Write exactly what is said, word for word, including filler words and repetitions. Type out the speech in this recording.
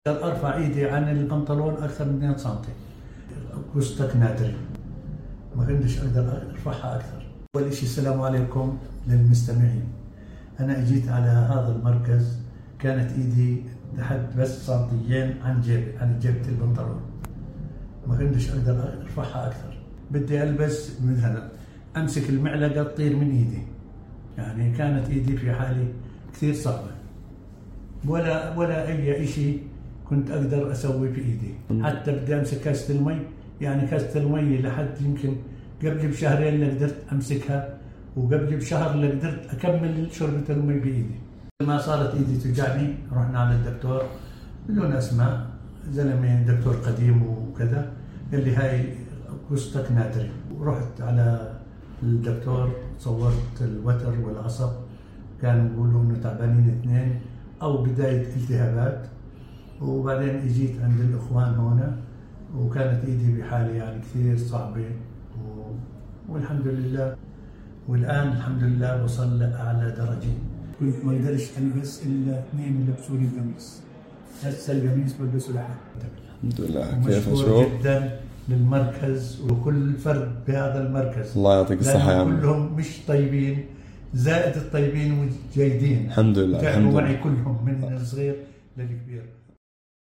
ارفع ايدي عن البنطلون اكثر من اثنين سنتي، قصتك نادرة، ما كنتش اقدر ارفعها اكثر. اول شيء السلام عليكم للمستمعين. انا اجيت على هذا المركز كانت ايدي تحت بس سنتيين عن جيب عن جيبة البنطلون، ما كنتش اقدر ارفعها اكثر. بدي البس مثلا امسك المعلقة تطير من ايدي، يعني كانت ايدي في حالي كثير صعبة، ولا ولا اي شيء كنت اقدر اسوي في ايدي. حتى بدي امسك كاسة المي، يعني كاسة المي لحد يمكن قبل بشهرين اللي قدرت امسكها، وقبل بشهر اللي قدرت اكمل شربة المي بايدي. ما صارت ايدي توجعني رحنا على الدكتور بدون اسماء، زلمه دكتور قديم وكذا، قال لي هاي قصتك نادرة. ورحت على الدكتور صورت الوتر والعصب، كانوا يقولوا انه تعبانين اثنين او بداية التهابات. وبعدين اجيت عند الاخوان هنا وكانت ايدي بحالة يعني كثير صعبة و... والحمد لله، والان الحمد لله وصل لاعلى درجة. كنت ما اقدرش البس الا اثنين يلبسوا لي القميص، هسه القميص بلبسه لحد. الحمد لله. كيف مشكور اشوف جدا للمركز وكل فرد بهذا المركز، الله يعطيك الصحة يا عم. كلهم مش طيبين، زائد الطيبين والجيدين. الحمد لله. تعبوا معي كلهم من الصغير للكبير.